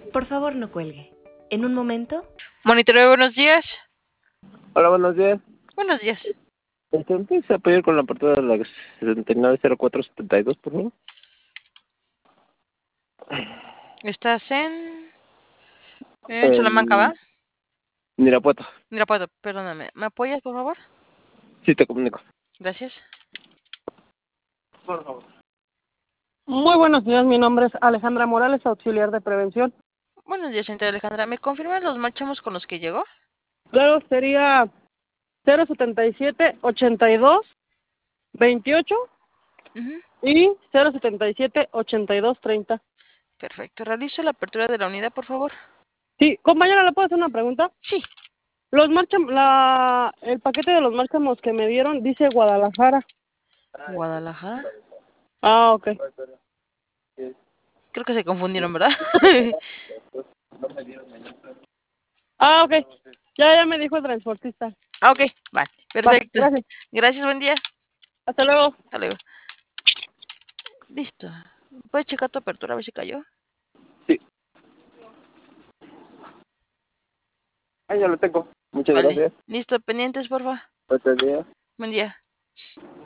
Por favor, no cuelgue. En un momento. Monitoreo, buenos días. Hola, buenos días. Buenos días. ¿Puedes apoyar con la apertura de la 690472, por favor? ¿Estás en Salamanca, va? Irapuato. Irapuato, perdóname. ¿Me apoyas, por favor? Sí, te comunico. Gracias. Por favor. Muy buenos días, mi nombre es Alejandra Morales, auxiliar de prevención. Buenos días, señorita Alejandra. ¿Me confirman los marchamos con los que llegó? Claro, sería 077 82 28 y 077 82 30. Perfecto. Realizo la apertura de la unidad, por favor. Sí, compañera, ¿le puedo hacer una pregunta? Sí. El paquete de los márchamos que me dieron dice Guadalajara. ¿Guadalajara? Ah, ok. Creo que se confundieron, ¿verdad? Ah, ok. Ya me dijo el transportista. Ah, ok. Vale. Perfecto. Gracias. Gracias, buen día. Hasta luego. Hasta luego. Listo. ¿Puedes checar tu apertura a ver si cayó? Sí. Ahí ya lo tengo. Muchas Vale. gracias. Listo, pendientes, porfa. Buen día. Buen día.